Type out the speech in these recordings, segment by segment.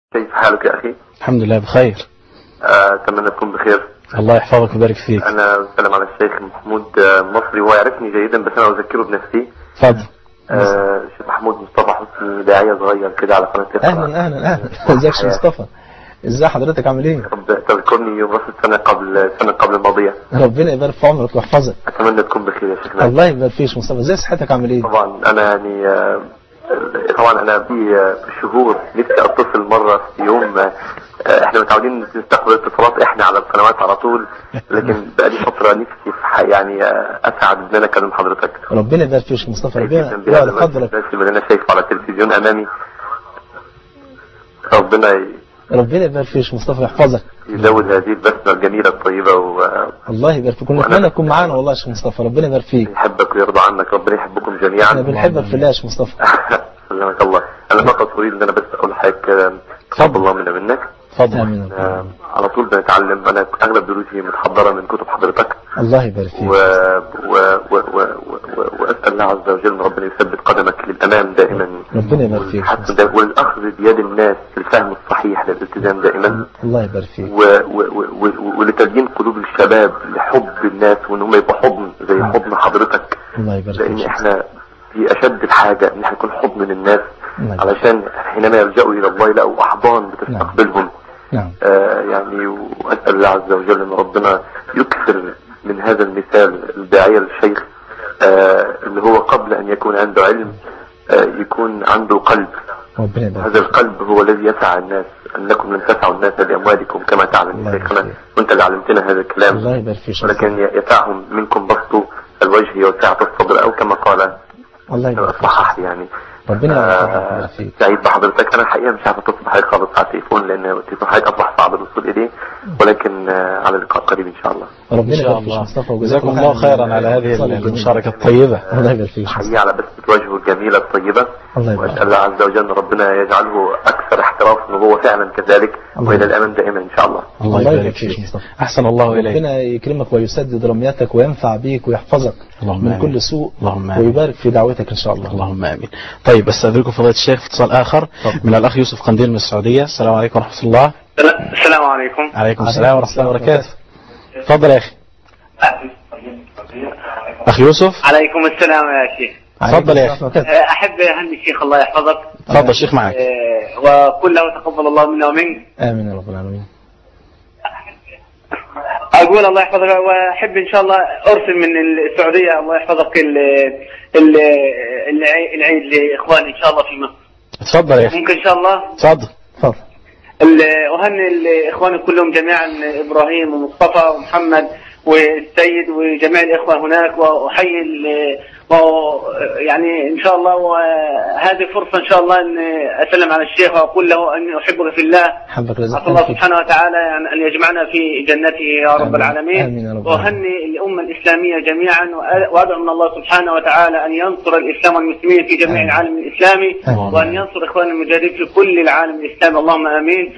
كيف حالك يا أخي؟ الحمد لله بخير. أتمنى تكون بخير. الله يحفظك ويبارك فيك. أنا بسلم على الشيخ محمود مصري، وهو يعرفني جيدا بس أنا أذكره بنفسي. اتفضل. الشيخ محمود مصطفى حسني، داعية صغير كده على قناة اقرأ. أهلا ازيك يا مصطفى؟ ازاي حضرتك، عامل ايه؟ رب تذكرني يوم راس السنة قبل الماضية. ربنا يبارك في عمرك ويحفظك. أتمنى تكون بخير يا شيخنا. الله يبارك فيك مصطفى. ازاي صحتك، عامل ايه؟ طبعا أنا يعني طبعا أنا في شهور نفسي أتصل مرة في يوم. احنا متعودين نستقبل اتصالات احنا على القنوات على طول، لكن بقالي فترة نفسي في يعني اسعد ان انا اكلم حضرتك. ربنا يبارك فيك مصطفى. ربنا يقدرك. بس اللي انا شايفه على التلفزيون امامي، ربنا يبارك فيك مصطفى، يحفظك، يزود هذه البسمة الجميلة الطيبة الله يبارك فيك. نتمنى تكون معانا والله يا شيخ مصطفى. ربنا يبارك فيك. يحبك ويرضى عنك، ربنا يحبكم جميعا. احنا بنحبك في الله يا شيخ مصطفى. سلمك الله. انا فقط اريد ان انا بس اقول لحضرتك تقبل الله منا منك. اتفضل. على طول بنتعلم. انا اغلب دروسي متحضره من كتب حضرتك. الله يبارك فيك. واسال الله عز وجل ان ربنا يثبت قدمك للامام دائما. ربنا يبارك فيك. والاخذ بيد الناس في الفهم الصحيح للالتزام دائما. الله يبارك فيك. ولتدين قلوب الشباب لحب الناس، وان هم يبقوا حضن زي حضن حضرتك. الله يبارك فيك. لان احنا في اشد الحاجه ان احنا نكون حضن للناس، علشان حينما يلجأوا الى الله يلاقوا احضان بتستقبلهم. نعم. يعني واسال الله عز وجل ان ربنا يكثر من هذا المثال الداعيه للشيخ، اللي هو قبل ان يكون عنده علم يكون عنده قلب. هذا القلب هو الذي يسعى الناس. انكم لن تسعوا الناس باموالكم كما تعلم شيخنا، وانت اللي علمتنا هذا الكلام. الله يبارك فيك. ولكن يسعهم منكم بسط الوجه وسعة الصدر، او كما قال الله يبارك فيك. صحح يعني. ربنا يبارك فيك. سعيد بحضرتك. انا الحقيقه مش عارف اتصل بحضرتك خالص على التليفون، لان التليفون حضرتك اصبح صعب الوصول اليه، ولكن على لقاء قريب ان شاء الله. ربنا يبارك فيك مصطفى، وجزاكم الله خيرا على هذه المشاركه الطيبه. الله يبارك فيك. حقيقه على بس وجهه الجميله الطيبه. واسال الله عز وجل ان ربنا يجعله اكثر احترافا وهو فعلا كذلك، والى الامام دائما ان شاء الله. الله يبارك فيك مصطفى. احسن الله اليك. ربنا يكرمك ويسدد رمياتك وينفع بيك ويحفظك من كل سوء، اللهم ويبارك في دعوتك ان شاء الله. اللهم امين. طيب استاذنكم فضيله الشيخ في اتصال اخر من الاخ يوسف قنديل من السعوديه. السلام عليكم ورحمه الله. السلام عليكم. عليكم السلام ورحمه الله وبركاته. تفضل يا اخي. اخ يوسف. عليكم السلام يا شيخ. تفضل يا اخي. احب اهني الشيخ، الله يحفظك. تفضل الشيخ معك. وكله تقبل الله منا ومنك. امين يا رب العالمين. اقول الله يحفظك، واحب ان شاء الله ارسل من السعوديه الله يحفظك العيد لاخواني ان شاء الله في مصر. تفضل يا اخي. ممكن ان شاء الله. تفضل. اهني الاخوان كلهم جميعا، ابراهيم ومصطفى ومحمد والسيد وجميع الاخوه هناك، واحيي يعني ان شاء الله. وهذه فرصه ان شاء الله ان اسلم على الشيخ واقول له اني احبك في الله. اسال الله سبحانه وتعالى ان يجمعنا في جنته يا رب العالمين. واهني الامه الاسلاميه جميعا، وادعو من الله سبحانه وتعالى ان ينصر الاسلام والمسلمين في جميع العالم الاسلامي، وان ينصر اخواننا المجاهدين في كل العالم الاسلامي، اللهم امين.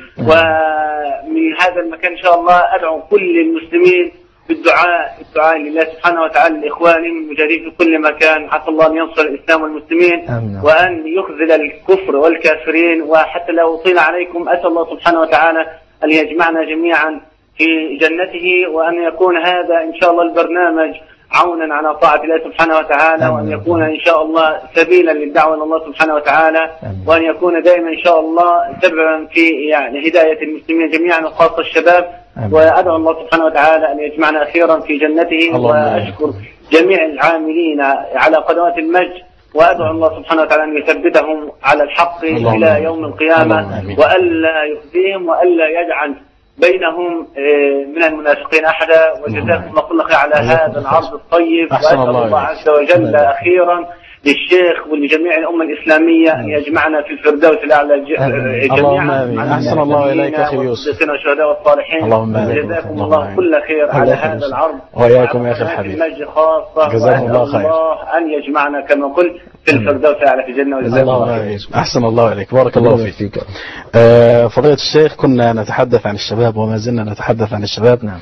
ومن هذا المكان ان شاء الله ادعو كل المسلمين بالدعاء لله سبحانه وتعالى لإخوانهم المجاهدين في كل مكان، عسى الله أن ينصر الإسلام والمسلمين. وأن يخذل الكفر والكافرين. وحتى لو طيل عليكم أسأل الله سبحانه وتعالى أن يجمعنا جميعا في جنته، وأن يكون هذا إن شاء الله البرنامج عونا على طاعة الله سبحانه وتعالى، وأن يكون إن شاء الله سبيلا للدعوة إلى الله سبحانه وتعالى، وأن يكون دائما إن شاء الله سببا في يعني هداية المسلمين جميعا وخاصة الشباب. وأدعو الله سبحانه وتعالى أن يجمعنا أخيرا في جنته. وأشكر جميع العاملين على قنوات المجد، وأدعو الله سبحانه وتعالى أن يثبتهم على الحق إلى يوم القيامة، وألا يخزيهم وألا يجعل بينهم من المنافقين أحدا. وجزاكم الله كل خير على هذا العرض الطيب. وأسأل الله عز وجل أخيرا للشيخ ولجميع الأمة الإسلامية أن يجمعنا في الفردوس الأعلى جميعا. أحسن الله إليك أخي يوسف. والشهداء والصالحين. اللهم آمين. جزاكم الله كل خير على هذا العرض. وإياكم يا أخي الحبيب. المجد خاصة. جزاكم الله خير. الله أن يجمعنا كما قلت في الفردوس الأعلى في الجنة. أحسن الله إليك. بارك الله فيك. فضيلة الشيخ، كنا نتحدث عن الشباب وما زلنا نتحدث عن الشباب. نعم.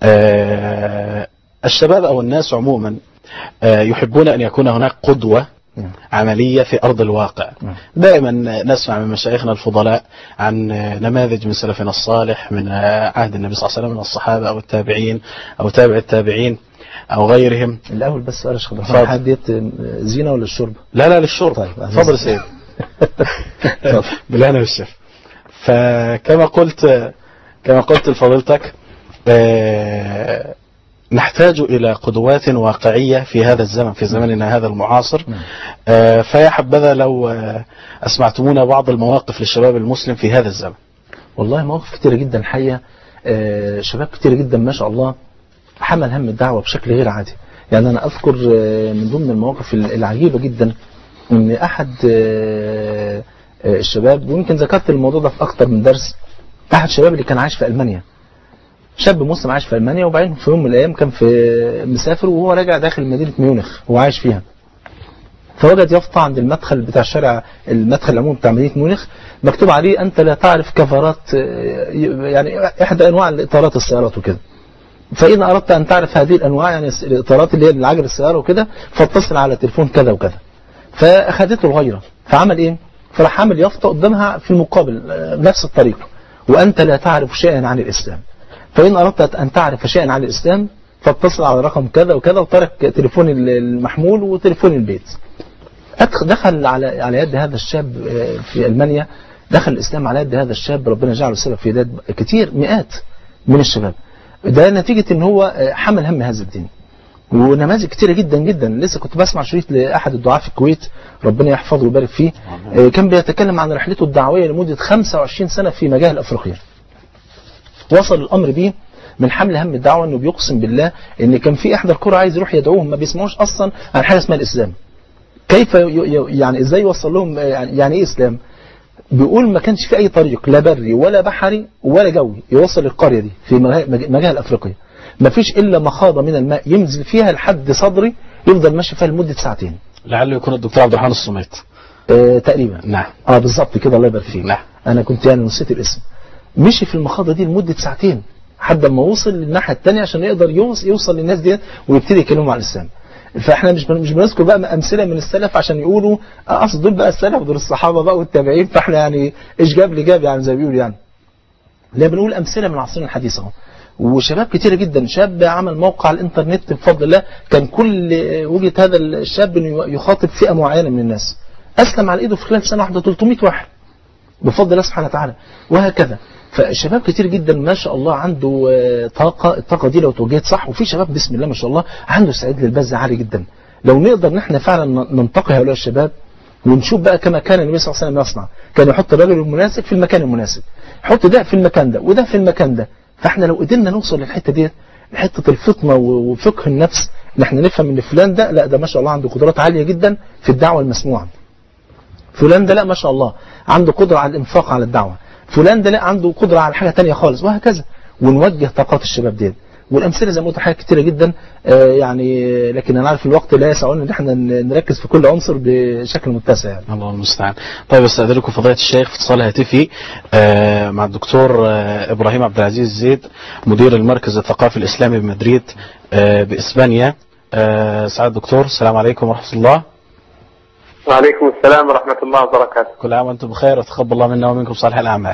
الشباب أو الناس عموما يحبون أن يكون هناك قدوة عملية في أرض الواقع. دائما نسمع من مشايخنا الفضلاء عن نماذج من سلفنا الصالح من عهد النبي صلى الله عليه وسلم من الصحابة أو التابعين أو تابع التابعين أو غيرهم. الأول بس سؤال شيخ عبد الرحمن، ديت زينة ولا الشرب؟ لا للشرب. طيب تفضل سيد. بالهنا والشفا. فكما قلت لفضيلتك نحتاج إلى قدوات واقعية في هذا الزمن، في زمننا هذا المعاصر. فيا حبذا لو أسمعتمونا بعض المواقف للشباب المسلم في هذا الزمن. والله مواقف كتيرة جدا حقيقة، شباب كتير جدا ما شاء الله حمل هم الدعوة بشكل غير عادي. يعني أنا أذكر من ضمن المواقف العجيبة جدا أن أحد الشباب، ويمكن ذكرت الموضوع ده في أكتر من درس، أحد الشباب اللي كان عايش في ألمانيا، شاب مسلم عايش في ألمانيا، وبعدين في يوم من الأيام كان في مسافر وهو راجع داخل مدينة ميونخ هو عايش فيها، فوجد يافطة عند المدخل بتاع الشارع، المدخل العمومي بتاع مدينة ميونخ، مكتوب عليه أنت لا تعرف كفرات، يعني إحدى أنواع الإطارات السيارات وكده، فإن أردت أن تعرف هذه الأنواع يعني الإطارات اللي هي العجل السيارة وكده فاتصل على تليفون كذا وكذا. فأخذته الغيرة، فعمل إيه؟ فراح عامل يافطة قدامها في المقابل نفس الطريقة، وأنت لا تعرف شيئا عن الإسلام، فإن أردت أن تعرف شيئا عن الإسلام فاتصل على رقم كذا وكذا، وترك تليفون المحمول وتليفون البيت. دخل على يد هذا الشاب في ألمانيا، دخل الإسلام على يد هذا الشاب، ربنا جعله السبب في يد كتير مئات من الشباب. ده نتيجة ان هو حمل هم هذا الدين. ونماذج كتيرة جدا جدا. لسه كنت بسمع شريط لأحد الدعاة في الكويت ربنا يحفظه ويبارك فيه، كان بيتكلم عن رحلته الدعوية لمدة 25 سنة في مجال أفريقيا. وصل الأمر به من حمل هم الدعوة انه بيقسم بالله ان كان في احدى القرى عايز يروح يدعوهم، ما بيسمعوش اصلا عن حاجة اسمها الإسلام. كيف يعني ازاي يوصل لهم يعني ايه إسلام؟ بيقول ما كانش في أي طريق لا بري ولا بحري ولا جوي يوصل للقرية دي في مجال أفريقيا، ما فيش إلا مخاضة من الماء ينزل فيها لحد صدري، يفضل ماشي فيها لمدة ساعتين. لعله يكون الدكتور عبد الرحمن الصميت. تقريبا. نعم. بالظبط كده، الله يبارك فيك. نعم. أنا كنت يعني نسيت الاسم. مشي في المخاضة دي لمدة ساعتين لحد ما وصل للناحية الثانية عشان يقدر يوصل للناس دي ويبتدي يكلموا عن الإسلام. فاحنا مش بنذكر بقى امثله من السلف عشان يقولوا اصل دول بقى السلف دول الصحابه بقى والتابعين، فاحنا يعني ايش جاب لي جاب يعني زي ما بيقولوا يعني. لا بنقول امثله من عصرنا الحديث اهو. وشباب كتير جدا، شاب عمل موقع على الانترنت بفضل الله، كان كل وجهه هذا الشاب انه يخاطب فئه معينه من الناس، اسلم على ايده في خلال سنه واحده 300 واحد بفضل الله سبحانه وتعالى، وهكذا. فالشباب كتير جدا ما شاء الله عنده طاقة، الطاقة دي لو توجهت صح، وفي شباب بسم الله ما شاء الله عنده استعداد للبذل عالي جدا. لو نقدر نحن فعلا ننتقي هؤلاء الشباب ونشوف بقى كما كان النبي صلى الله عليه وسلم يصنع، كان يحط الرجل المناسب في المكان المناسب، يحط ده في المكان ده وده في المكان ده. فاحنا لو قدرنا نوصل للحتة دي، لحتة الفطنة وفقه النفس، ان احنا نفهم ان فلان ده لا ده ما شاء الله عنده قدرات عالية جدا في الدعوة المسموعة، فلان ده لا ما شاء الله عنده قدرة على الانفاق على الدعوة، فلان ده لا عنده قدرة على حاجة تانية خالص، وهكذا. ونوجه طاقات الشباب دي. والأمثلة زي ما قلت حاجات كتيرة جدا يعني، لكن أنا عارف الوقت لا يسعنا إن احنا نركز في كل عنصر بشكل متسع يعني. الله المستعان. طيب استأذنكم فضيلة الشيخ في اتصال هاتفي مع الدكتور إبراهيم عبد العزيز زيد، مدير المركز الثقافي الإسلامي بمدريد بإسبانيا. سعادة الدكتور، السلام عليكم ورحمة الله. وعليكم السلام ورحمة الله وبركاته. كل عام وأنتم بخير، وتقبل الله منا ومنكم صالح الأعمال.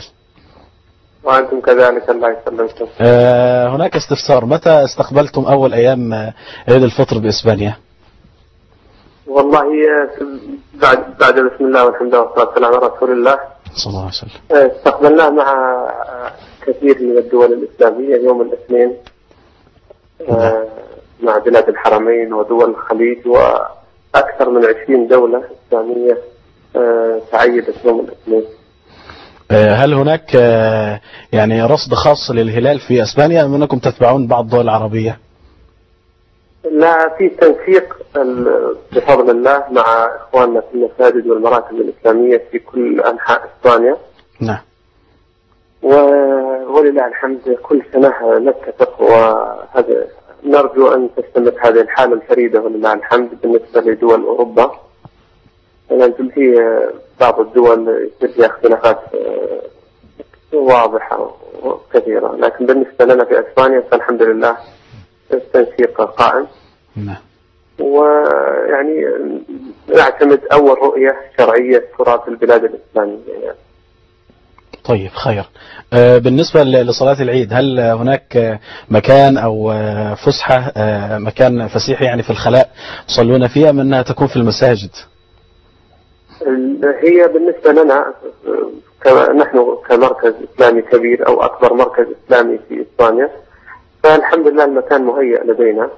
وأنتم كذلك، الله يسلمكم. هناك استفسار، متى استقبلتم أول أيام عيد الفطر بإسبانيا؟ والله بعد بسم الله والحمد لله والصلاة والسلام على رسول الله صلى الله عليه وسلم. استقبلناه مع كثير من الدول الإسلامية يوم الاثنين مع بلاد الحرمين ودول الخليج، وأكثر من 20 دولة إسلامية تعيدت يوم الاثنين. هل هناك يعني رصد خاص للهلال في اسبانيا ام انكم تتبعون بعض الدول العربية؟ لا، في تنسيق بفضل الله مع اخواننا في المساجد والمراكز الاسلامية في كل انحاء اسبانيا. نعم. ولله الحمد كل سنة نتفق، وهذا نرجو ان تستمر هذه الحالة الفريدة ولله الحمد بالنسبة لدول اوروبا. لأن في بعض الدول فيها اختلافات واضحة وكثيرة، لكن بالنسبة لنا في أسبانيا فالحمد لله التنسيق قائم. نعم. ويعني نعتمد أول رؤية شرعية تراث البلاد الإسلامية يعني. طيب خير. بالنسبة لصلاة العيد، هل هناك مكان أو فسحة، مكان فسيح يعني في الخلاء يصلون فيها، أم أنها تكون في المساجد؟ هي بالنسبة لنا نحن كمركز إسلامي كبير أو أكبر مركز إسلامي في إسبانيا، فالحمد لله المكان مهيأ لدينا.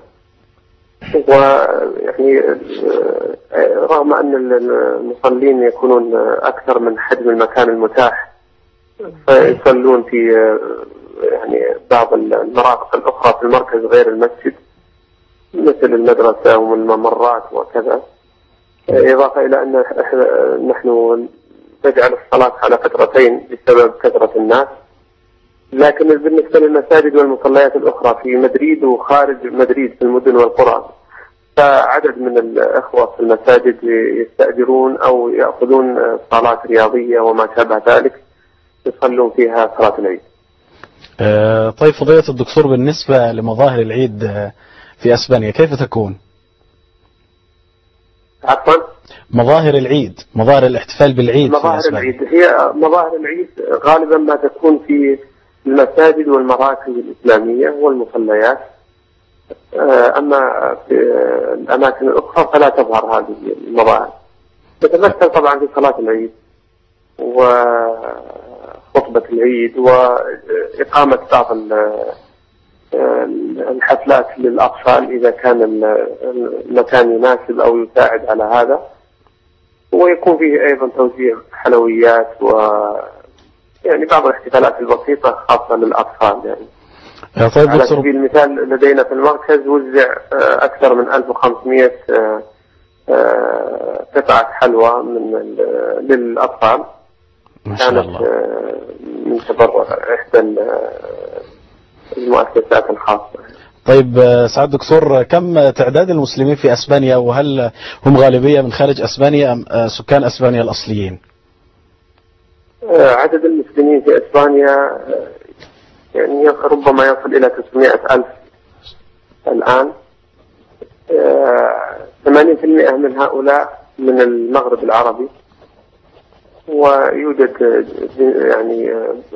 ويعني رغم أن المصلين يكونون أكثر من حجم المكان المتاح، فيصلون في يعني بعض المرافق الأخرى في المركز غير المسجد مثل المدرسة والممرات وكذا، إضافة إلى أن نحن نجعل الصلاة على فترتين بسبب كثرة الناس. لكن بالنسبة للمساجد والمصليات الأخرى في مدريد وخارج مدريد في المدن والقرى، فعدد من الأخوة في المساجد يستأجرون أو يأخذون صالات رياضية وما شابه ذلك يصلون فيها صلاة العيد. طيب فضيلة الدكتور، بالنسبة لمظاهر العيد في أسبانيا كيف تكون؟ عفوا؟ مظاهر العيد، مظاهر الاحتفال بالعيد في مظاهر أسبانيا. العيد، هي مظاهر العيد غالبا ما تكون في المساجد والمراكز الإسلامية والمصليات، أما في الأماكن الأخرى فلا تظهر هذه المظاهر. تتمثل طبعا في صلاة العيد وخطبة العيد وإقامة بعض الحفلات للأطفال إذا كان المكان يناسب أو يساعد على هذا، ويكون فيه أيضا توزيع حلويات يعني بعض الاحتفالات البسيطة خاصة للأطفال يعني. طيب على سبيل المثال لدينا في المركز وزع أكثر من 1500 قطعة حلوى للأطفال، ما شاء الله، من تبرع إحدى المؤسسات الخاصة. طيب سعادة دكتور، كم تعداد المسلمين في أسبانيا، وهل هم غالبية من خارج أسبانيا أم سكان أسبانيا الأصليين؟ عدد المسلمين في أسبانيا يعني ربما يصل إلى 900,000 الآن. 80% من هؤلاء من المغرب العربي، ويوجد يعني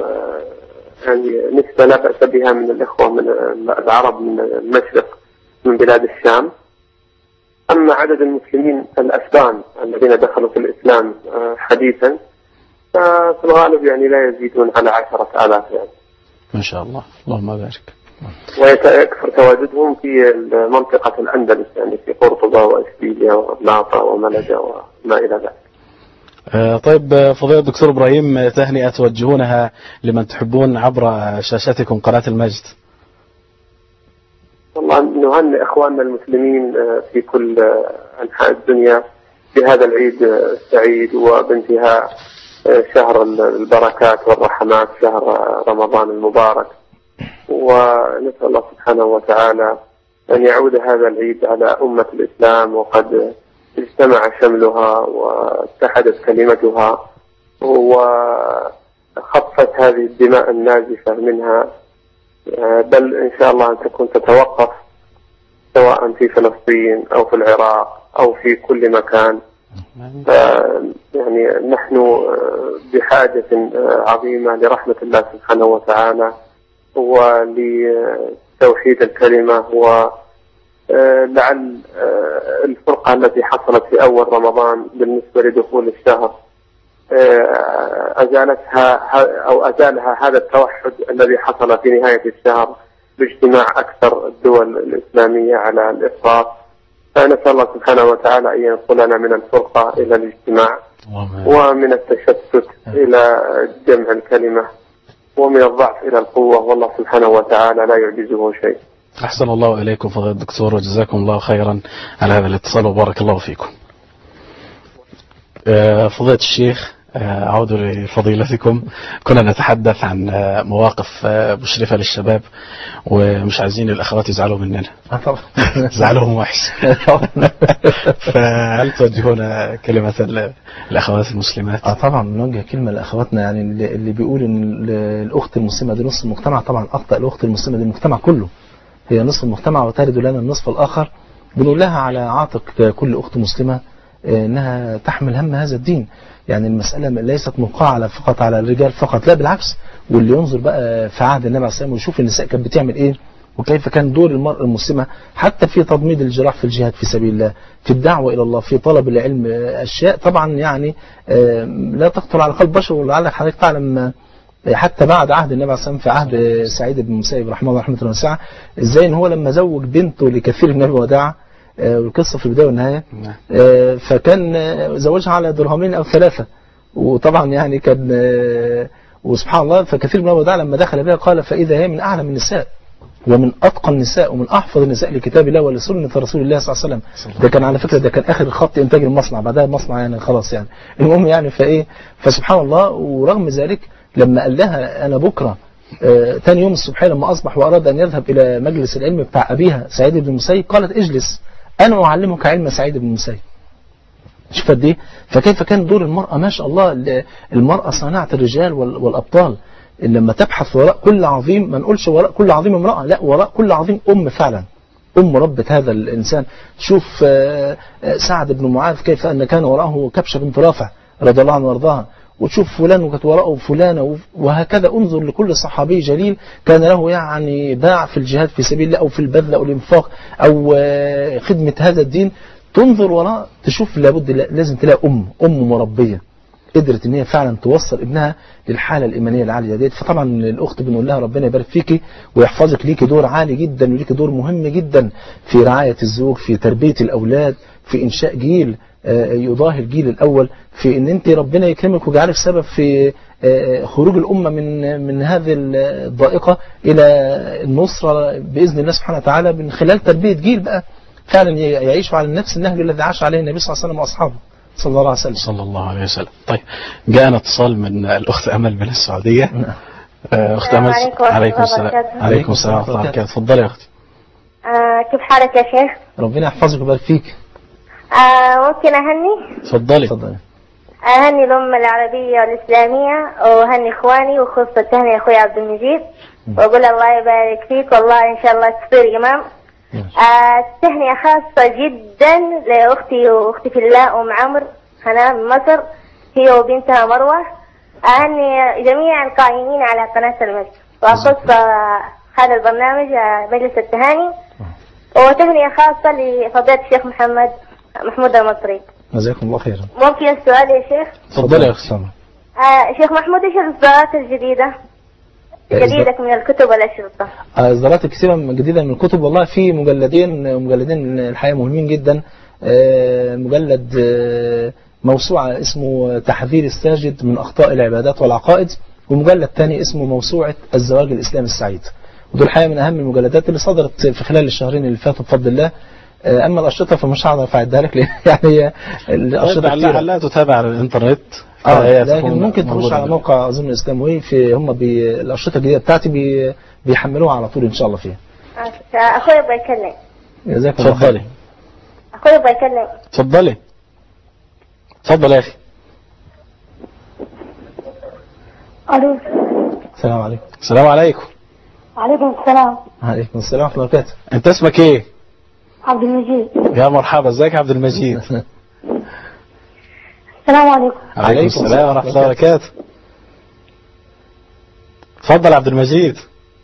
نسبة لا بأس بها من الإخوة من العرب من المشرق من بلاد الشام. أما عدد المسلمين الأسبان الذين دخلوا في الإسلام حديثا ففي الغالب يعني لا يزيدون على 10,000 يعني. ما شاء الله، اللهم بارك. ويكثر تواجدهم في منطقة الأندلس يعني في قرطبة وإشبيلية وغرناطة وملجا وما إلى ذلك. طيب فضيلة الدكتور إبراهيم، تهنئة توجهونها لمن تحبون عبر شاشتكم قناة المجد. والله نهنئ إخواننا المسلمين في كل أنحاء الدنيا بهذا العيد السعيد وبانتهاء شهر البركات والرحمات، شهر رمضان المبارك. ونسأل الله سبحانه وتعالى أن يعود هذا العيد على أمة الإسلام وقد اجتمع شملها واتحدت كلمتها وخفت هذه الدماء النازفة منها، بل إن شاء الله أن تكون تتوقف سواء في فلسطين أو في العراق أو في كل مكان. يعني نحن بحاجة عظيمة لرحمة الله سبحانه وتعالى ولتوحيد الكلمة، ولعل الفرقة التي حصلت في أول رمضان بالنسبة لدخول الشهر أزالتها أو أزالها هذا التوحد الذي حصل في نهاية الشهر باجتماع أكثر الدول الإسلامية على الإفطار. فنسأل الله سبحانه وتعالى أن ينقلنا من الفرقة إلى الاجتماع، ومن التشتت إلى جمع الكلمة، ومن الضعف إلى القوة، والله سبحانه وتعالى لا يعجزه شيء. أحسن الله إليكم فضيلة الدكتور، وجزاكم الله خيرا على هذا الاتصال وبارك الله فيكم. فضيلة الشيخ، أعود لفضيلتكم. كنا نتحدث عن مواقف مشرفة للشباب، ومش عايزين الأخوات يزعلوا مننا. زعلهم وحش. فهل توجهون كلمة الأخوات المسلمات؟ طبعا نوجه كلمة لأخواتنا، يعني اللي بيقول إن الأخت المسلمة دي نصف المجتمع، طبعا أخطأ. الأخت المسلمة دي المجتمع كله، هي نصف المجتمع وترد لنا النصف الآخر. بنقول لها على عاتق كل أخت مسلمة انها تحمل هم هذا الدين. يعني المسألة ليست ملقاة فقط على الرجال فقط، لا بالعكس. واللي ينظر بقى في عهد النبي عليه الصلاة والسلام ويشوف النساء كانت بتعمل ايه، وكيف كان دور المرأة المسلمة حتى في تضميد الجراح في الجهاد في سبيل الله، في الدعوة إلى الله، في طلب العلم، أشياء طبعا يعني لا تخطر على قلب بشر. ولعلك حضرتك تعلم حتى بعد عهد النبي عليه الصلاة والسلام في عهد سعيد بن المسيب رحمه الله رحمة واسعة، ازاي ان هو لما زوج بنته لكثير من الوداع، والقصة في البداية والنهاية، فكان زوجها على درهمين أو 3. وطبعا يعني كان وسبحان الله فكثير من الوداع لما دخل بها قال فإذا هي من أعلم النساء ومن أتقى النساء ومن أحفظ النساء لكتاب الله ولسنة رسول الله صلى الله عليه وسلم. ده كان على فكرة ده كان آخر خط إنتاج المصنع، بعدها المصنع يعني خلاص يعني. المهم يعني فسبحان الله. ورغم ذلك لما قال لها أنا بكرة تاني يوم الصبح لما أصبح وأراد أن يذهب إلى مجلس العلم بتاع أبيها سعيد بن المسيب، قالت اجلس أنا أعلمك علم سعيد بن المسيب. شوف قد ايه. فكيف كان دور المرأة ما شاء الله، المرأة صناعة الرجال والأبطال. لما تبحث وراء كل عظيم، ما نقولش وراء كل عظيم امرأة، لا وراء كل عظيم فعلا، ربة هذا الإنسان. شوف سعد بن معاذ كيف أن كان وراءه كبشة بنت رافع رضي الله عنه وارضاها، وتشوف فلان وكانت وراءه فلانة، وهكذا. انظر لكل صحابي جليل كان له يعني باع في الجهاد في سبيل الله أو في البذل أو الانفاق أو خدمة هذا الدين. تنظر وراء تشوف لابد لازم تلاقي أم مربية قدرت ان هي فعلا توصل ابنها للحالة الإيمانية العالية ديت. فطبعا الأخت بنقول لها ربنا يبارك فيكي ويحفظك، ليكي دور عالي جدا وليكي دور مهم جدا في رعاية الزوج، في تربية الأولاد، في إنشاء جيل يضاهي الجيل الأول، في ان انت ربنا يكرمك ويجعلك سبب في خروج الأمة من هذه الضائقة إلى النصرة بإذن الله سبحانه وتعالى من خلال تربية جيل بقى فعلا يعيشوا على نفس النهج الذي عاش عليه النبي صلى الله عليه وسلم وأصحابه صلى الله عليه وسلم. صلى الله عليه وسلم. طيب جاءنا اتصال من الأخت أمل من السعودية. أخت أمل. عليكم السلام. عليكم السلام ورحمة الله وبركاته. تفضلي يا أختي. كيف حالك يا شيخ؟ ربنا يحفظك ويبارك فيك. ممكن أهني؟ تفضلي. أهني الأمة العربية والإسلامية وأهني إخواني وخصوصا التهنئة أخوي عبد المجيد وأقول الله يبارك فيك والله إن شاء الله تصير إمام. تهنئة خاصة جدا لأختي وأختي في الله أم عمرو هنا من مصر، هي وبنتها مروة. أهني جميع القائمين على قناة المجد وأخص هذا البرنامج مجلس التهاني. وتهنئة خاصة لفضيلة الشيخ محمود المصري. جزاكم الله خيرا. ممكن السؤال يا شيخ؟ تفضلي يا أخت سامة. شيخ محمود ايش الإصدارات الجديدة من الكتب والأشرطة؟ إصدارات كثيرة جديدة من الكتب. والله في مجلدين الحقيقة مهمين جدا. مجلد موسوعة اسمه تحذير الساجد من أخطاء العبادات والعقائد، ومجلد ثاني اسمه موسوعة الزواج الإسلامي السعيد. ودول الحقيقة من أهم المجلدات اللي صدرت في خلال الشهرين اللي فاتوا بفضل الله. أما الأشرطة فمش هعرف أعدها لك يعني الأشرطة لا تتابع على الإنترنت. لكن ممكن تخش على موقع أظن الإسلامي في هم الأشرطة الجديدة بتاعتي بيحملوها على طول إن شاء الله فيها. أخوي يبغى يكلم. جزاك الله خير. أخوي يبغى يكلم. تفضل يا أخي. ألو. السلام عليكم. السلام عليكم. وعليكم السلام. عليكم السلام ورحمة الله وبركاته. أنت اسمك إيه؟ عبد المجيد. يا مرحبا، ازيك يا عبد المجيد؟ السلام عليكم. عليكم السلام ورحمة الله وبركاته. تفضل عبد المجيد.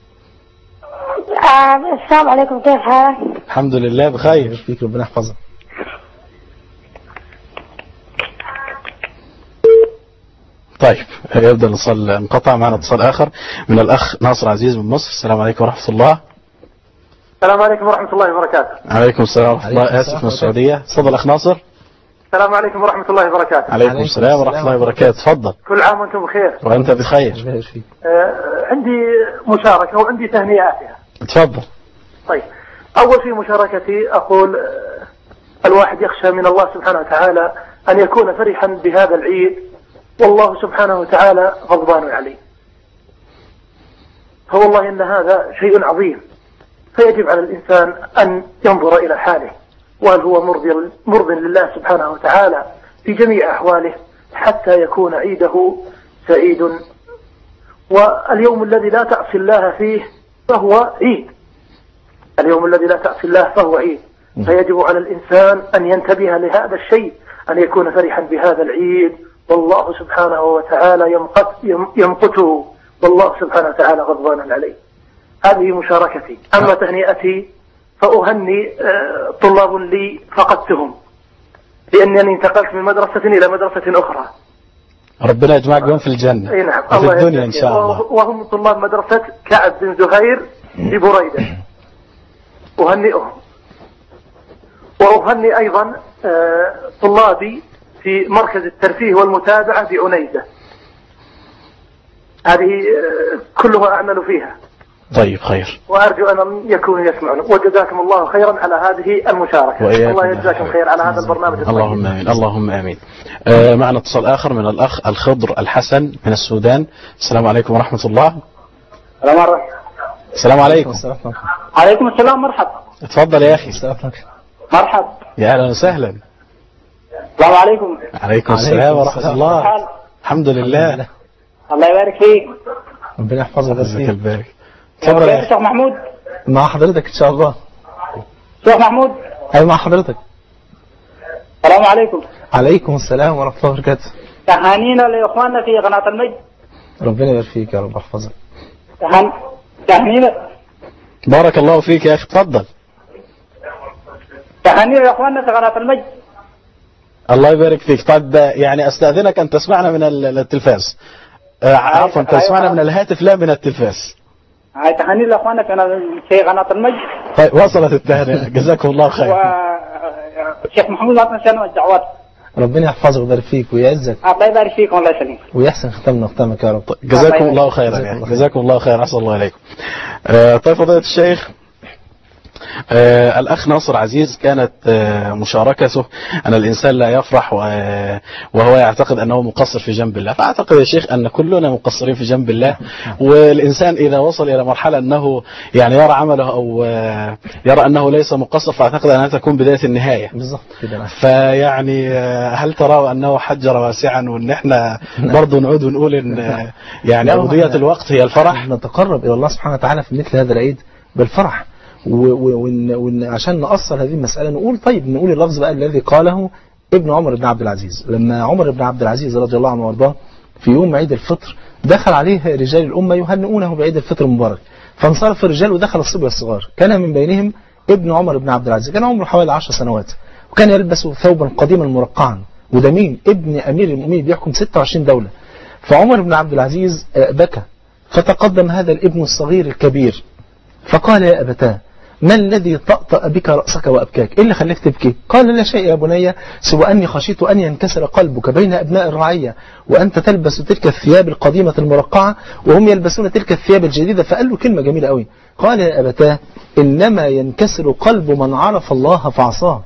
السلام عليكم، كيف حالك؟ الحمد لله بخير. فيك ربنا يحفظك. طيب يبدأ الاتصال انقطع. معنا اتصال آخر من الأخ ناصر عزيز من مصر. السلام عليكم ورحمة الله. السلام عليكم ورحمة الله وبركاته. عليكم السلام ورحمة الله. آسف من السعودية. تفضل أخ ناصر. السلام عليكم ورحمة الله وبركاته. عليكم السلام ورحمة الله وبركاته. تفضل. كل عام وأنتم بخير. وأنت بخير. عندي مشاركة وعندي تهنئات. تفضل. طيب، أول في مشاركتي أقول الواحد يخشى من الله سبحانه وتعالى أن يكون فرحا بهذا العيد والله سبحانه وتعالى غضبان عليه. فوالله إن هذا شيء عظيم، فيجب على الإنسان أن ينظر إلى حاله وهل هو مرض لله سبحانه وتعالى في جميع أحواله حتى يكون عيده سعيد. واليوم الذي لا تعصي الله فيه فهو عيد. اليوم الذي لا تعصي الله فهو عيد. فيجب على الإنسان أن ينتبه لهذا الشيء أن يكون فرحا بهذا العيد، والله سبحانه وتعالى يمقته، والله سبحانه وتعالى غضبان عليه. هذه مشاركتي. أما تهنئتي فأهني طلاب لي فقدتهم، لأنني انتقلت من مدرسة إلى مدرسة أخرى. ربنا يجمعك بهم في الجنة. نعم. وفي الدنيا إن شاء الله. وهم طلاب مدرسة كعب بن زهير ببريدة، أهنئهم. وأهني أيضا طلابي في مركز الترفيه والمتابعة بعنيزة. هذه كلها أعمل فيها. طيب خير. وأرجو أن يكونوا يسمعون، وجزاكم الله خيرا على هذه المشاركة. الله يجزاكم خير على هذا البرنامج الطيب. اللهم آمين. اللهم آمين. معنا اتصال آخر من الأخ الخضر الحسن من السودان. السلام عليكم ورحمة الله. السلام عليكم. عليكم السلام. مرحبا. اتفضل يا أخي. مرحبا. يا أهلا وسهلا. السلام عليكم. عليكم السلام ورحمة الله. الحمد لله. الله يبارك فيك. ربنا يحفظك ويبارك ويبارك. تفضل يا شيخ محمود. مع حضرتك إن شاء الله. شيخ محمود. أيوة مع حضرتك. السلام عليكم. عليكم السلام ورحمة الله وبركاته. تهانينا لإخواننا في قناة المجد. ربنا يبارك فيك يا رب يحفظك. تهانينا. بارك الله فيك يا أخي. تفضل. تهانينا لإخواننا في قناة المجد. الله يبارك فيك. طيب يعني أستأذنك أن تسمعنا من التلفاز. عفوا تسمعنا من الهاتف لا من التلفاز. هاي تهاني لأخواننا في قناة المجد. طيب وصلت التهاني. جزاكم الله خير. وشيخ محمود لا تنسانا الدعوات. ربنا يحفظك ويبارك فيك ويعزك. الله يبارك فيك والله يسلمك. ويحسن ختامنا وختامك يا رب. جزاكم الله خيرا يعني. جزاكم الله خير. أحسن الله عليكم. طيب فضيلة الشيخ، الأخ ناصر عزيز كانت مشاركته أن الإنسان لا يفرح وهو يعتقد أنه مقصر في جنب الله. فأعتقد يا شيخ أن كلنا مقصرين في جنب الله، والإنسان إذا وصل إلى مرحلة أنه يعني يرى عمله أو يرى أنه ليس مقصر، فأعتقد أنها تكون بداية النهاية. بالضبط كده. فيعني هل ترى أنه حجر واسعا، وأن احنا برضه نعود ونقول أن يعني أبدية الوقت هي الفرح؟ نتقرب إلى الله سبحانه وتعالى في مثل هذا العيد بالفرح، وعشان نأصل هذه المسألة نقول طيب نقول اللفظ بقى الذي قاله ابن عمر بن عبد العزيز. لما عمر بن عبد العزيز رضي الله عنه وارضاه في يوم عيد الفطر دخل عليه رجال الأمة يهنئونه بعيد الفطر المبارك، فانصرف الرجال ودخل الصبية الصغار، كان من بينهم ابن عمر بن عبد العزيز، كان عمره حوالي 10 سنوات، وكان يلبس ثوبا قديما مرقعا، وده مين؟ ابن أمير المؤمنين بيحكم 26 دولة. فعمر بن عبد العزيز بكى، فتقدم هذا الابن الصغير الكبير فقال يا أبتاه ما الذي طأطأ بك رأسك وأبكاك؟ إيه اللي خليك تبكي؟ قال لا شيء يا بني سوى أني خشيت أن ينكسر قلبك بين أبناء الرعية، وأنت تلبس تلك الثياب القديمة المرقعة وهم يلبسون تلك الثياب الجديدة. فقال له كلمة جميلة قوي، قال يا أبتاه إنما ينكسر قلب من عرف الله فعصاه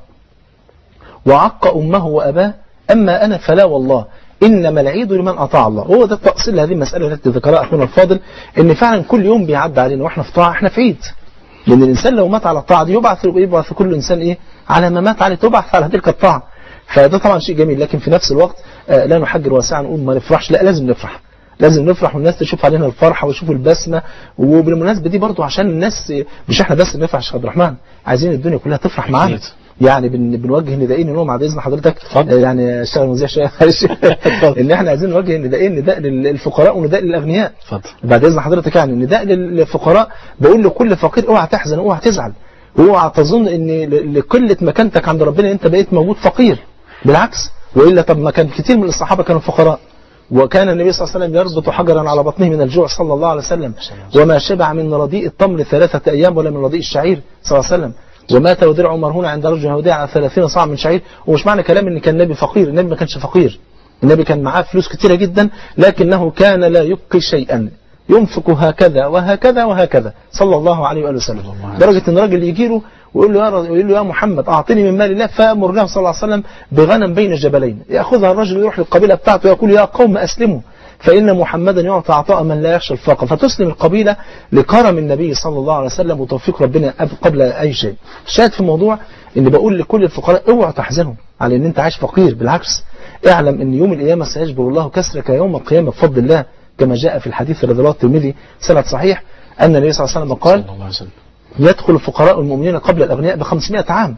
وعق أمه وأباه، أما أنا فلا والله إنما العيد لمن أطاع الله. هو ده التأصيل لهذه المسألة التي ذكرها أخونا الفاضل، إن فعلا كل يوم بيعدي علينا وإحنا في طاعة، إحنا في عيد، لأن الإنسان لو مات على الطاعة دي يبعث كل إنسان إيه على ما مات عليه، تبعث على تلك الطاعة. فده طبعا شيء جميل، لكن في نفس الوقت لا نحجر واسعا نقول ما نفرحش، لا لازم نفرح، لازم نفرح والناس تشوف علينا الفرحة ويشوفوا البسمة. وبالمناسبة دي برضو عشان الناس مش احنا بس نفرح يا شيخ عبد الرحمن، عايزين الدنيا كلها تفرح معانا. يعني بنوجه ندائين انهم بعد اذن حضرتك يعني اشتغل مذيع شويه ان احنا عايزين نوجه ندائين، نداء للفقراء ونداء للاغنياء. بعد اذن حضرتك يعني نداء للفقراء، بقول لكل فقير اوعى تحزن اوعى تزعل، اوعى تظن ان لقله مكانتك عند ربنا انت بقيت موجود فقير، بالعكس. والا طب ما كان كتير من الصحابه كانوا فقراء، وكان النبي صلى الله عليه وسلم يربط حجرا على بطنه من الجوع صلى الله عليه وسلم، وما شبع من رديء التمر 3 أيام ولا من رديء الشعير صلى الله عليه وسلم، ومات ودرع مرهون عند رجل يهودي على 30 صاع من شعير. ومش معنى كلام ان كان النبي فقير، النبي ما كانش فقير، النبي كان معاه فلوس كتيرة جدا، لكنه كان لا يبقي شيئا، ينفق هكذا وهكذا وهكذا صلى الله عليه وآله وسلم، درجة ان الراجل يجي له ويقول له يا محمد أعطني من مال الله، فأمر له صلى الله عليه وسلم بغنم بين جبلين، يأخذها الرجل يروح للقبيلة بتاعته ويقول يا قوم أسلموا فإن محمدا يعطى عطاء من لا يخشى الفقر، فتسلم القبيلة لكرم النبي صلى الله عليه وسلم وتوفيق ربنا قبل أي شيء. الشاهد في الموضوع إن بقول لكل الفقراء اوعوا تحزنوا على إن أنت عايش فقير، بالعكس اعلم إن يوم القيامة سيجبر الله كسرك يوم القيامة بفضل الله، كما جاء في الحديث الذي رواه الترمذي سند صحيح أن النبي صلى الله عليه وسلم قال يدخل الفقراء المؤمنين قبل الأغنياء ب500 عام،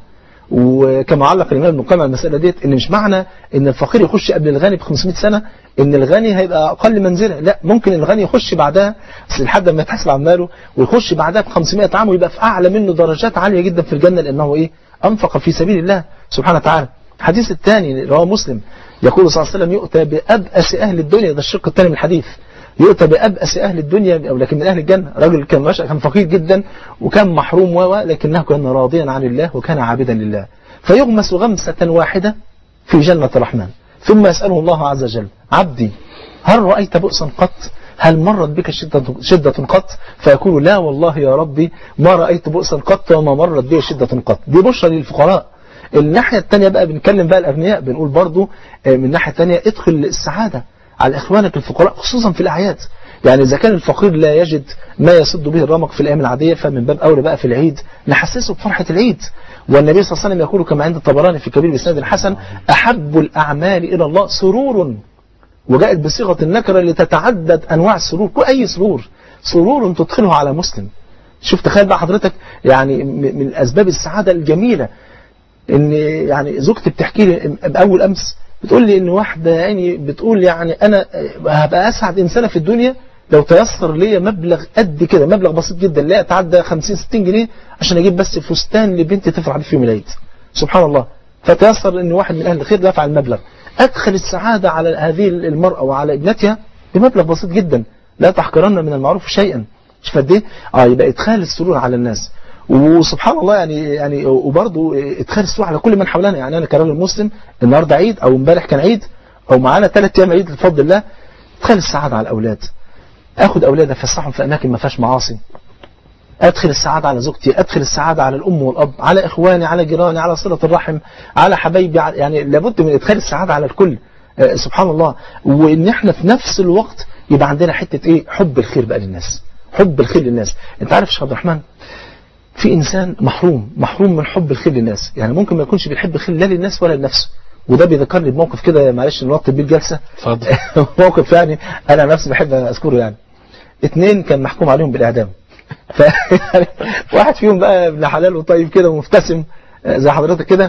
وكما علق الإمام ابن القيم على المسألة ديت، إن مش معنى إن الفقير يخش قبل الغني ب 500 سنة إن الغني هيبقى أقل منزلة، لا، ممكن الغني يخش بعدها لحد ما يتحاسب عن ماله ويخش بعدها ب 500 عام ويبقى في أعلى منه درجات عالية جدا في الجنة، لأنه إيه؟ أنفق في سبيل الله سبحانه وتعالى. الحديث الثاني رواه مسلم، يقول صلى الله عليه وسلم: يؤتى بأبأس أهل الدنيا، ده الشق الثاني من الحديث، يؤتى بأبأس أهل الدنيا أو لكن من أهل الجنة، رجل كان فقير جدا وكان محروم لكنه كان راضيا عن الله وكان عابدا لله، فيغمس غمسة واحدة في جنة الرحمن، ثم يسأله الله عز وجل: عبدي هل رأيت بؤسا قط؟ هل مرت بك شدة قط؟ فيقول: لا والله يا ربي ما رأيت بؤسا قط وما مرت بي شدة قط. دي بشرى للفقراء. الناحية الثانية بقى بنتكلم بقى الأغنياء، بنقول برضو من الناحية الثانية ادخل السعادة على إخوانك الفقراء خصوصا في الأعياد. يعني إذا كان الفقير لا يجد ما يسد به الرمق في الأيام العادية، فمن باب أولى بقى في العيد نحسسه بفرحة العيد. والنبي صلى الله عليه وسلم يقول كما عند الطبراني في كبير بإسناد الحسن: أحب الأعمال إلى الله سرور، وجاءت بصيغة النكرة لتتعدد أنواع السرور، أي سرور تدخله على مسلم. شوف تخيل بقى حضرتك، يعني من أسباب السعادة الجميلة إن يعني زوجتي بتحكي لي بأول أمس، بتقول لي إن واحدة يعني بتقول يعني أنا هبقى أسعد إنسانة في الدنيا لو تيسر لي مبلغ قد كده، مبلغ بسيط جدا لا يتعدى 50-60 جنيه عشان أجيب بس فستان لبنتي تفرح في يوم العيد. سبحان الله. فتيسر إن واحد من أهل الخير دفع المبلغ، أدخل السعادة على هذه المرأة وعلى ابنتها بمبلغ بسيط جدا، لا تحقرن من المعروف شيئا. شوف قد إيه؟ يبقى إدخال السرور على الناس. وسبحان الله يعني وبرضه ادخال السرور على كل من حولنا. يعني أنا كراجل مسلم النهارده عيد أو امبارح كان عيد أو معانا 3 أيام عيد بفضل الله، ادخال السعادة على الأولاد، أخد أولادي أفسحهم في أماكن ما فيهاش معاصي، أدخل السعادة على زوجتي، أدخل السعادة على الأم والأب، على إخواني، على جيراني، على صلة الرحم، على حبايبي، يعني لابد من إدخال السعادة على الكل. سبحان الله. وإن إحنا في نفس الوقت يبقى عندنا حتة إيه؟ حب الخير بقى للناس، حب الخير للناس. أنت عارف يا شيخ عبد الرحمن، في إنسان محروم من حب الخير للناس، يعني ممكن ما يكونش بيحب الخير لا للناس ولا لنفسه. وده بيذكرني بموقف كده، معلش نوطي بيه الجلسة. اتفضل. موقف يعني أنا نفسي بحب أذكره. يعني 2 كان محكوم عليهم بالإعدام، واحد فيهم بقى ابن حلال وطيب كده ومبتسم زي حضرتك كده،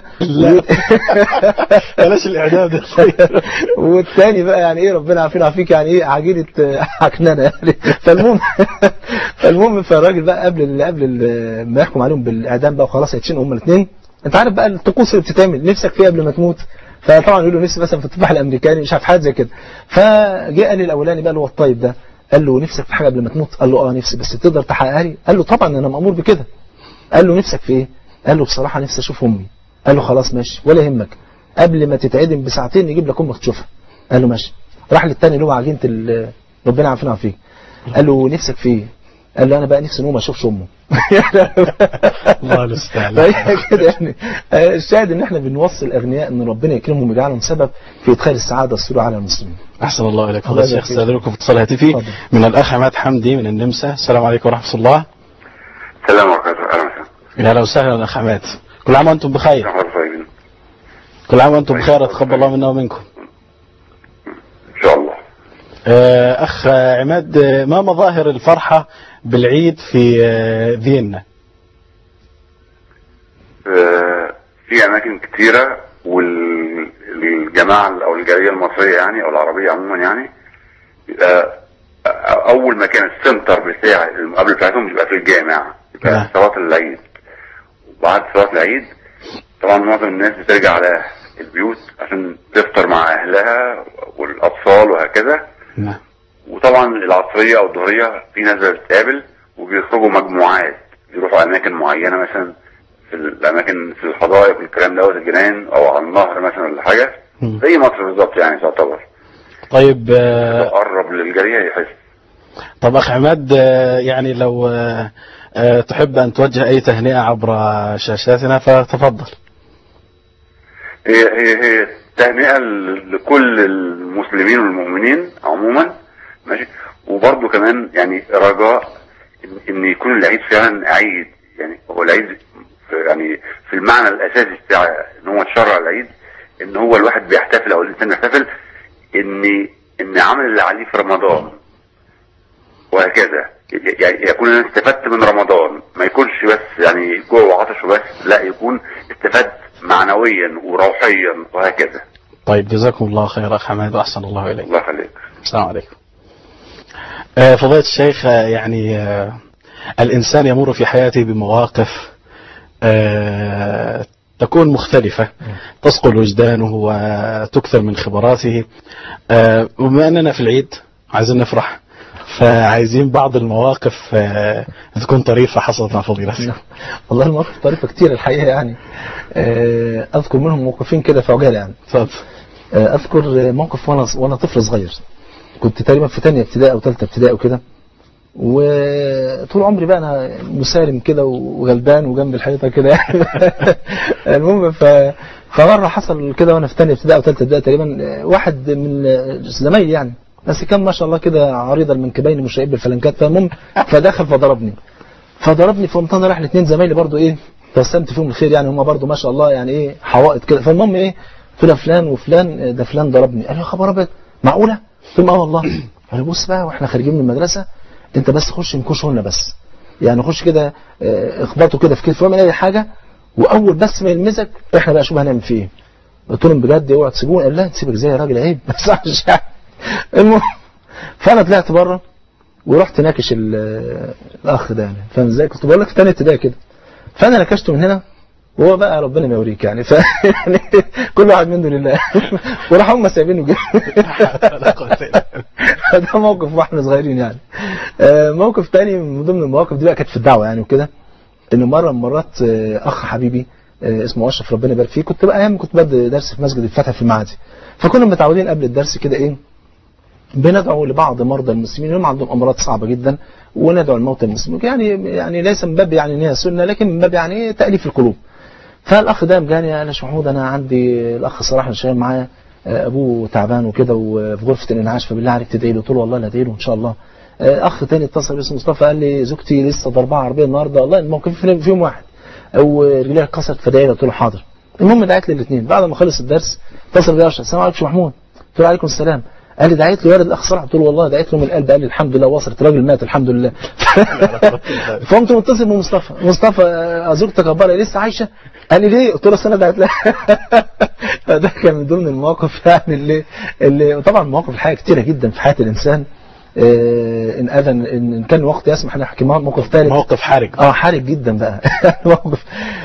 بلاش الإعدام ده. والتاني بقى يعني ايه، ربنا عافينا وعافيك، يعني ايه عجينة عكنانة يعني. فالمهم فالراجل بقى قبل ما يحكم عليهم بالإعدام بقى وخلاص هيتشنقوا هما الاثنين، انت عارف بقى الطقوس اللي بتتعمل نفسك فيها قبل ما تموت، فطبعا يقول له نفسي مثلا في التفاح الامريكاني، مش عارف حاجه زي كده. فجاء قال لي الاولاني بقى اللي هو الطيب ده، قال له نفسك في حاجه قبل ما تموت؟ قال له نفسي، بس تقدر تحققها لي؟ قال له طبعا انا مأمور بكده. قال له نفسك في ايه؟ قال له بصراحه نفسي اشوف امي. قال له خلاص ماشي ولا يهمك، قبل ما تتعدم بساعتين نجيب لك امك تشوفها. قال له ماشي. راح للتاني اللي هو عجينه ربنا عافينا وعافيك، قال له نفسك في ايه؟ قال له انا بقى نفسي ان هو ما اشوفش امه. الله المستعان. كده يعني الشاهد ان احنا بنوصل الاغنياء ان ربنا يكرمهم ويجعلهم سبب في ادخال السعاده والسرور على المسلمين. احسن الله اليك فضيلة الشيخ. استاذنكم في اتصال هاتفي من الاخ عماد حمدي من النمسا. السلام عليكم ورحمه الله. السلام عليكم. يا اهلا وسهلا اخ عماد، كل عام وانتم بخير. كل عام وانتم بخير، اتقبل الله منا ومنكم ان شاء الله. اخ عماد، ما مظاهر الفرحه بالعيد في فيينا؟ في اماكن كثيره، والجماعه او الجاليه المصريه يعني او العربيه عموما يعني اول ما كان السنتر بتاع المقابله بتاعتهم بيبقى في الجامع، يبقى صلاه العيد. وبعد صلاه العيد طبعا معظم الناس بترجع على البيوت عشان تفطر مع اهلها والاطفال وهكذا. نعم. وطبعا العصريه او الظهريه في ناس بتتقابل وبيخرجوا مجموعات، يروحوا اماكن معينه مثلا في الاماكن في الحدائق والكلام دوت، الجنان او على النهر مثلا ولا حاجه زي مصر بالظبط يعني تعتبر. طيب قرب للجاليه يحس. طب اخ عماد، يعني لو تحب ان توجه اي تهنئه عبر شاشاتنا فتفضل. هي تهنئه لكل المسلمين والمؤمنين عموما، ماشي. وبرضه كمان يعني رجاء ان يكون العيد فعلا عيد، يعني هو العيد يعني في المعنى الاساسي بتاع ان هو اتشرع العيد، ان هو الواحد بيحتفل او الانسان بيحتفل ان عمل اللي عليه في رمضان وهكذا، يعني يكون انا استفدت من رمضان، ما يكونش بس يعني جوع وعطش وبس، لا يكون استفدت معنويا وروحيا وهكذا. طيب جزاكم الله خير أخ حماد وأحسن الله إليك. الله يخليك. السلام عليكم. فضيلة الشيخ، يعني الإنسان يمر في حياته بمواقف تكون مختلفة، تصقل وجدانه وتكثر من خبراته. وبما أننا في العيد عايزين نفرح، فعايزين بعض المواقف تكون طريفة حصلت مع فضيلتك. والله المواقف طريفة كتير الحقيقة يعني. أذكر منهم موقفين كده في عجالة يعني. أذكر موقف وأنا طفل صغير، كنت تقريبا في ثانية ابتدائي أو ثالثة ابتدائي وكده، وطول عمري بقى أنا مسالم كده وغلبان وجنب الحيطة كده يعني. المهم فمرة حصل كده وأنا في ثانية ابتدائي أو ثالثة ابتدائي تقريبا، واحد من زمايلي يعني بس كان ما شاء الله كده عريض المنكبين مشيب بالفلنكات، فالمهم فدخل فضربني فقمت انا رايح لاثنين زمايلي برضو ايه توسمت فيهم الخير يعني، هم برضو ما شاء الله يعني ايه حوائط كده. فالمهم ايه قلت له فلان وفلان ده فلان ضربني. قال لي يا خبر ابيض معقوله؟ قلت له اه والله. قال لي بص بقى واحنا خارجين من المدرسه انت بس خش انكشه لنا بس، يعني خش كده اخبطه كده في كتفه واعمل اي حاجه، واول بس ما يلمسك احنا بقى شوف هنعمل فيه ايه. قلت لهم بجد اوعى تسيبوني. قال لا تسيبك ازاي يا راجل عيب ما يصحش يعني. المهم فانا طلعت بره ورحت ناكش الاخ ده يعني، فاهم ازاي؟ كنت بقول لك في ثانيه ابتدائي كده، فانا نكشته من هنا وهو بقى ربنا ما يوريك يعني، يعني كل واحد منه لله. وراح هم سايبينه جدا. ده موقف واحنا صغيرين يعني. موقف تاني من ضمن المواقف دي بقى كانت في الدعوه يعني وكده، ان مره من مرات اخ حبيبي اسمه اشرف ربنا يبارك فيه، كنت بقى ايام كنت بدي درس في مسجد الفتح في المعادي، فكنا متعودين قبل الدرس كده ايه بندعو لبعض مرضى المسلمين اللي هم عندهم امراض صعبه جدا، وندعو الموتى المسلمين يعني ليس من باب يعني ان هي سنه، لكن من باب يعني تاليف القلوب. فالاخ ده جاني قال يا شيخ محمود انا عندي الاخ صلاح اللي شغال معايا ابوه تعبان وكده وفي غرفه الانعاش، فبالله عليك تدعي له. قلت له والله لا ادعي له ان شاء الله. اخ تاني اتصل باسمه مصطفى قال لي زوجتي لسه ضربها عربيه النهارده، والله الموقف فيهم واحد او رجليها اتكسرت فدعي له. قلت له حاضر. المهم دعيت لي الاثنين. بعد ما خلص الدرس اتصل بيا اشرف السلام عليكم يا محمود. قلت له عليكم السلام. قال لي دعيت له يا الاخ صلاح. قلت له والله دعيت له من القلب. قال لي الحمد لله وصلت، الراجل مات الحمد لله. فقمت متصل بمصطفى زوجتك اخبارها لسه عايشه؟ قال لي ليه؟ قلت له انا دعيت لها. فده كان من ضمن المواقف يعني اللي طبعا مواقف الحقيقه كتيره جدا في حياه الانسان. ان اذن ان كان الوقت يسمح نحكي موقف ثالث، موقف حرج. حرج جدا بقى. موقف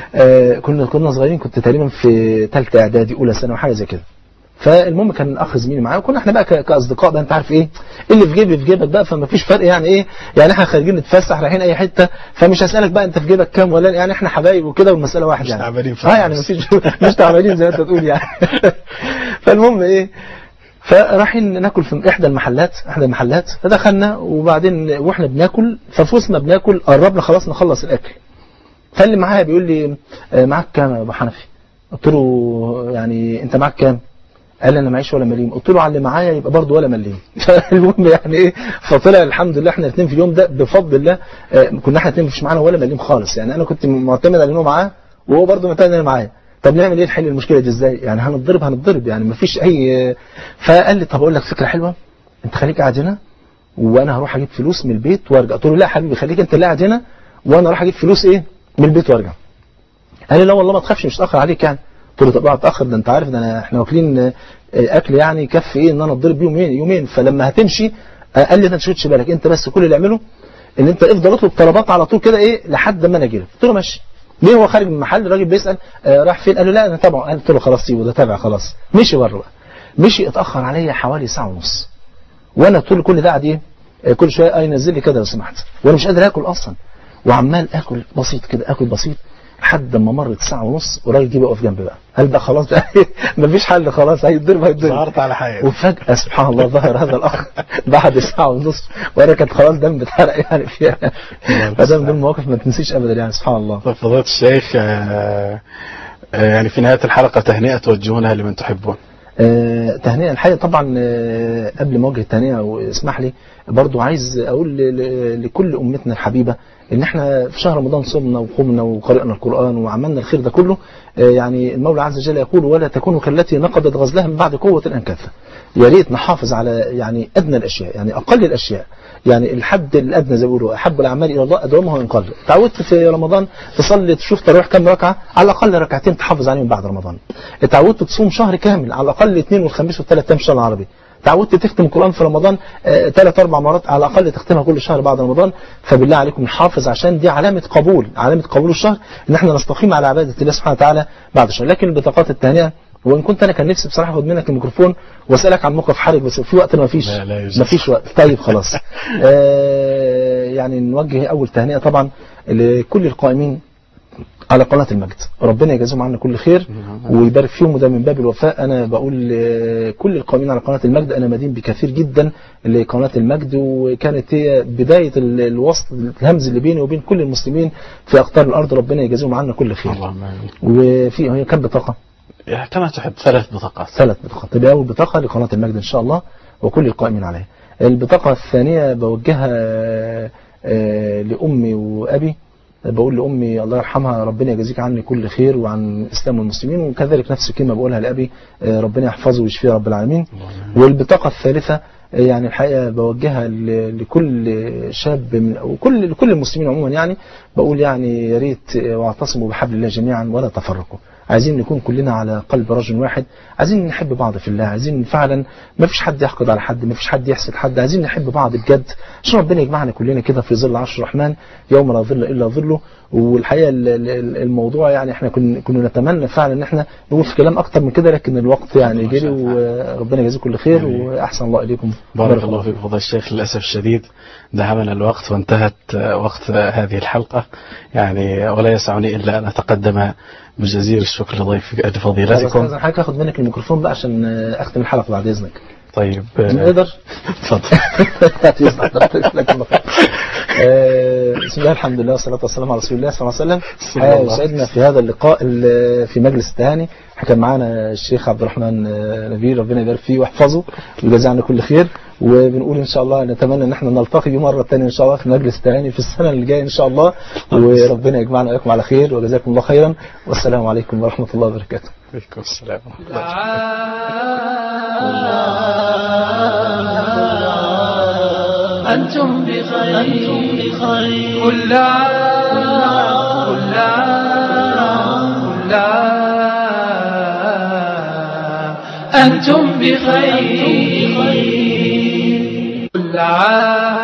كنا صغيرين، كنت تقريبا في ثالثه اعدادي اولى ثانوي حاجه زي كده. فالمهم كان اخ زميلي معايا، وكنا احنا بقى كاصدقاء بقى انت عارف ايه اللي في جيبي في جيبك بقى، فما فيش فرق يعني ايه يعني احنا خارجين نتفسح رايحين اي حته، فمش هسالك بقى انت في جيبك كام ولا يعني احنا حبايب وكده والمساله واحد يعني. تعبانين يعني ما فيش مش تعبانين زي ما انت تقول يعني. فالمهم ايه فرايحين ناكل في احدى المحلات فدخلنا، وبعدين واحنا بناكل ففوسنا بناكل قربنا خلاص نخلص الاكل، فاللي معايا بيقول لي معاك كام يا ابو حنفي؟ قلت له يعني انت معاك كام؟ قال لي انا معيش ولا مليم. قلت له على اللي معايا يبقى برضه ولا مليم. فالمهم يعني ايه فطلع الحمد لله احنا الاثنين في اليوم ده بفضل الله كنا احنا الاثنين مش معانا ولا مليم خالص يعني، انا كنت معتمد على انه معاه وهو برضه معتمد على معايا. طب نعمل ايه نحل المشكله دي ازاي؟ يعني هنضرب يعني ما فيش اي. فقال لي طب اقول لك فكره حلوه، انت خليك قاعد هنا وانا هروح اجيب فلوس من البيت وارجع. قلت له لا يا حبيبي خليك انت اللي قاعد هنا وانا اروح اجيب فلوس ايه من البيت وارجع. قال لي لا والله ما تخافش مش هتاخر عليك يعني. قلت له طب اوعى تاخر، ده انت عارف ده احنا واكلين اكل يعني يكفي ايه ان انا اتضرب بيه يومين فلما هتمشي. قال لي ما تشغلش بالك انت بس كل اللي اعمله ان انت افضل اطلب طلبات على طول كده ايه لحد ما انا اجي لك. قلت له ماشي. ليه هو خارج من المحل الراجل بيسال راح فين؟ قال له لا انا تابعه. قلت له خلاص سيبه ده تابع خلاص. مشي بره بقى، مشي اتاخر عليا حوالي ساعه ونص، وانا طول كل ده قاعد ايه كل شويه ينزل لي كده لو سمحت، وانا مش قادر اكل اصلا وعمال اكل بسيط كده اكل بسيط لحد ما مرت ساعه ونص والراجل جه واقف جنبي بقى. قال بقى خلاص بقى مفيش حل خلاص هيتضرب ظهرت على حاجه. وفجاه سبحان الله ظهر هذا الاخ بعد ساعه ونص وانا كانت خلاص دم بتحرق يعني فيها. فده من المواقف ما تنسيش ابدا يعني سبحان الله. طب فضيلة الشيخ يعني في نهايه الحلقه تهنئه توجهونها لمن تحبون. تهنئه الحقيقه طبعا قبل ما اوجه التهنئه واسمح لي برضو عايز اقول لكل امتنا الحبيبة ان احنا في شهر رمضان صمنا وقمنا وقرأنا القرآن وعملنا الخير ده كله. يعني المولى عز وجل يقول ولا تكونوا كالتي نقضت غزلها من بعد قوة أنكاثا. يا ريت نحافظ على يعني أدنى الأشياء، يعني أقل الأشياء، يعني الحد الأدنى زي ما بيقولوا أحب الأعمال إلى الله أدومها وإن قل. تعودت في رمضان تصلي تشوف تراويح كم ركعة، على الأقل ركعتين تحافظ عليهم بعد رمضان. تعودت تصوم شهر كامل على الأقل 2 والخميس والثلاث أيام الشهر العربي. تعودت تختم القرآن في رمضان 3-4 مرات على الأقل تختمها كل شهر بعد رمضان. فبالله عليكم نحافظ، عشان دي علامة قبول الشهر، ان احنا نستقيم على عبادة الله سبحانه وتعالى بعد الشهر. لكن البطاقات الثانية، وان كنت انا كان نفسي بصراحة اخد منك الميكروفون واسالك عن موقف حرج، بس في وقت ما فيش وقت. طيب خلاص. يعني نوجه اول تهنئة طبعا لكل القائمين على قناة المجد، ربنا يجازيهم عنا كل خير ويبارك فيهم، وده من باب الوفاء. أنا بقول كل القائمين على قناة المجد أنا مدين بكثير جدا لقناة المجد، وكانت هي بداية الوسط الهمز اللي بيني وبين كل المسلمين في أقطار الأرض، ربنا يجازيهم عنا كل خير. وفي هي كم بطاقة؟ كما تحب 3 بطاقات. 3 بطاقات. تبقى أول بطاقة لقناة المجد إن شاء الله وكل القائمين عليها. البطاقة الثانية بوجهها لأمي وأبي. بقول لأمي الله يرحمها ربنا يجازيك عني كل خير وعن الإسلام والمسلمين، وكذلك نفس الكلمة بقولها لأبي ربنا يحفظه ويشفيه رب العالمين. والبطاقة الثالثة يعني الحقيقة بوجهها لكل شاب لكل المسلمين عموما، يعني بقول يعني يا ريت واعتصموا بحبل الله جميعا ولا تفرقوا. عايزين نكون كلنا على قلب رجل واحد، عايزين نحب بعض في الله، عايزين فعلا ما فيش حد يحقد على حد، ما فيش حد يحسد حد، عايزين نحب بعض بجد عشان ربنا يجمعنا كلنا كده في ظل عرش الرحمن يوم لا ظل الا ظله. والحقيقه الموضوع يعني احنا كنا نتمنى فعلا ان احنا نقول في كلام اكتر من كده، لكن الوقت يعني جري، وربنا يجازيكم كل خير واحسن الله اليكم. بارك الله فيك فضيلة الشيخ. للاسف الشديد دهمنا الوقت وانتهت وقت هذه الحلقه، يعني ولا يسعني الا ان اتقدم بجزيل الشكر لفضيلتكم. بس حضرتك اخد منك الميكروفون بقى عشان اختم الحلقه بعد اذنك. طيب نقدر؟ اتفضل. بسم الله الحمد لله والصلاة والسلام على رسول الله صلى الله عليه وسلم. سعدنا في هذا اللقاء في مجلس التهاني. كان معانا الشيخ عبد الرحمن نبيل ربنا يبارك فيه ويحفظه ويجازيه عنا كل خير، وبنقول ان شاء الله نتمنى ان احنا نلتقي مرة ثانية ان شاء الله في مجلس التهاني في السنة اللي جاية ان شاء الله، وربنا يجمعنا وياكم على خير وجزاكم الله خيرا، والسلام عليكم ورحمة الله وبركاته. وعليكم السلام ورحمة الله. أنتم بخير كل عام أنتم بخير كل عام.